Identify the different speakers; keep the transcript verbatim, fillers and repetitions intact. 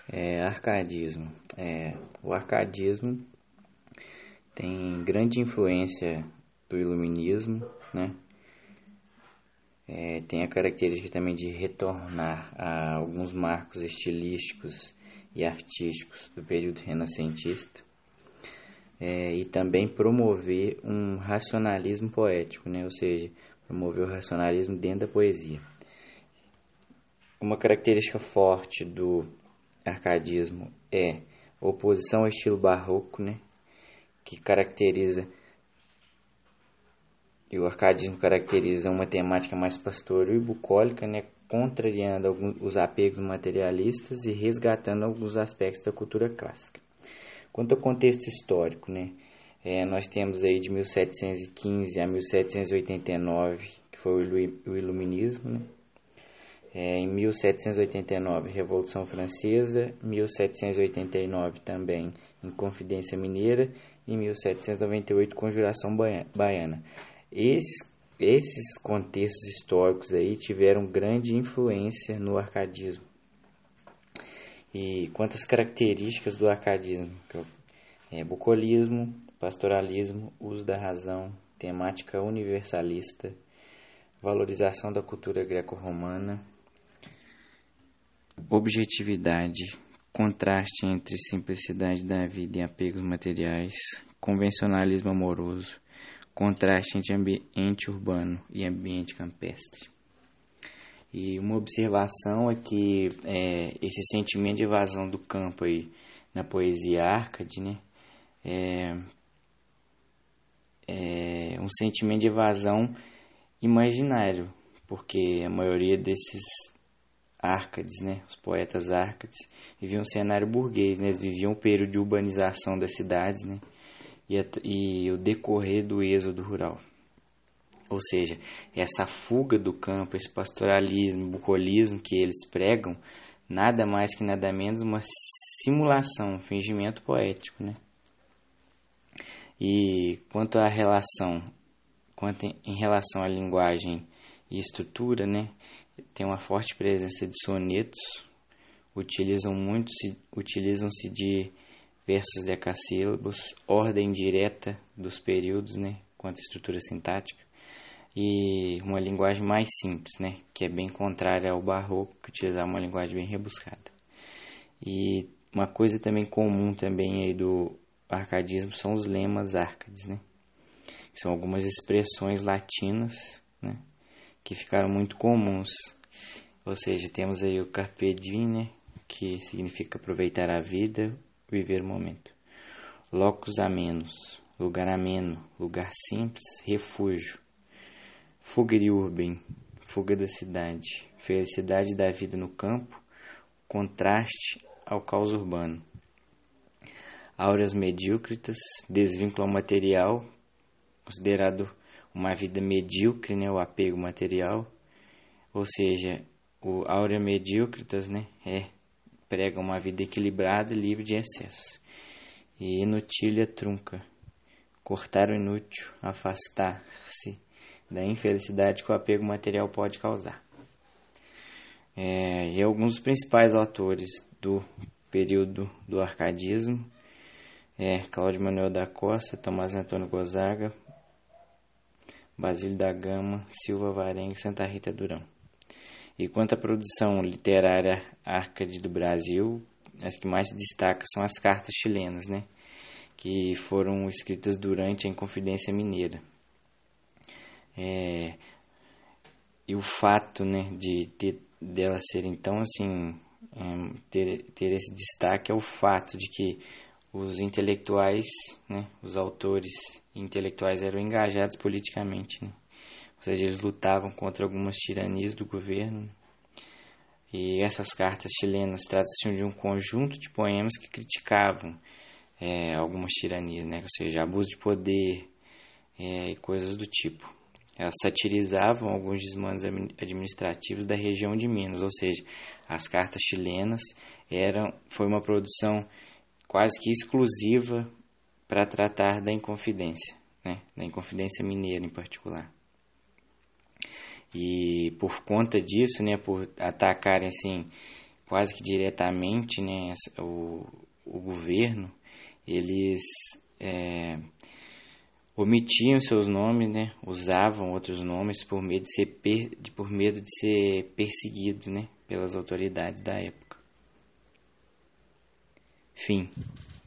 Speaker 1: É, arcadismo. É, o arcadismo tem grande influência do iluminismo, né? É, tem a característica também de retornar a alguns marcos estilísticos e artísticos do período renascentista, é, e também promover um racionalismo poético, né? Ou seja, promover o racionalismo dentro da poesia. Uma característica forte do arcadismo é a oposição ao estilo barroco, né? Que caracteriza e o arcadismo caracteriza uma temática mais pastoril e bucólica, né? Contrariando alguns, os apegos materialistas e resgatando alguns aspectos da cultura clássica. Quanto ao contexto histórico, né? É, nós temos aí de mil setecentos e quinze a mil setecentos e oitenta e nove, que foi o Iluminismo, né? É, em mil setecentos e oitenta e nove, Revolução Francesa, mil setecentos e oitenta e nove também, Inconfidência Mineira, e mil setecentos e noventa e oito, Conjuração Baiana. Esses, esses contextos históricos aí tiveram grande influência no arcadismo. E quantas características do arcadismo? É, bucolismo, pastoralismo, uso da razão, temática universalista, valorização da cultura greco-romana, objetividade, contraste entre simplicidade da vida e apegos materiais, convencionalismo amoroso, contraste entre ambiente urbano e ambiente campestre. E uma observação é que é, esse sentimento de evasão do campo aí na poesia Arcade, né, é, é um sentimento de evasão imaginário, porque a maioria desses Árcades, né, os poetas Árcades, viviam um cenário burguês, né, eles viviam um período de urbanização das cidades, né, e, a, e o decorrer do êxodo rural. Ou seja, essa fuga do campo, esse pastoralismo, bucolismo que eles pregam, nada mais que nada menos uma simulação, um fingimento poético, né? E quanto à relação, quanto em, em relação à linguagem e estrutura, né? Tem uma forte presença de sonetos, utilizam muito, utilizam-se de versos decassílabos, ordem direta dos períodos, né? Quanto à estrutura sintática. E uma linguagem mais simples, né, que é bem contrária ao barroco, que utilizava uma linguagem bem rebuscada. E uma coisa também comum também aí do arcadismo são os lemas Árcades, né, que são algumas expressões latinas, né, que ficaram muito comuns. Ou seja, temos aí o carpe diem, né, que significa aproveitar a vida, viver o momento. Locus amenus, lugar ameno, lugar simples, refúgio. Fugere urbem, fuga da cidade, felicidade da vida no campo, contraste ao caos urbano. Auras medíocritas, desvínculo ao material, considerado uma vida medíocre, né, o apego material, ou seja, o aura medíocritas, né, é, prega uma vida equilibrada, livre de excesso. E inutília trunca, cortar o inútil, afastar-se da infelicidade que o apego material pode causar. É, e alguns dos principais autores do período do arcadismo é Cláudio Manuel da Costa, Tomás Antônio Gonzaga, Basílio da Gama, Silva Varenga e Santa Rita Durão. E quanto à produção literária Arcade do Brasil, as que mais se destacam são as cartas chilenas, né, que foram escritas durante a Inconfidência Mineira. É, e o fato, né, de ter, dela ser então assim, é, ter, ter esse destaque é o fato de que os intelectuais, né, os autores intelectuais eram engajados politicamente, né? Ou seja, eles lutavam contra algumas tiranias do governo. E essas cartas chilenas tratam-se de um conjunto de poemas que criticavam é, algumas tiranias, né? Ou seja, abuso de poder é, e coisas do tipo. Elas satirizavam alguns desmandos administrativos da região de Minas, ou seja, as cartas chilenas eram, foi uma produção quase que exclusiva para tratar da Inconfidência, né? Da Inconfidência Mineira em particular. E por conta disso, né, por atacarem assim, quase que diretamente, né, o, o governo, eles é, omitiam seus nomes, né, usavam outros nomes por medo de ser, per, por medo de ser perseguido, né, pelas autoridades da época. Fim.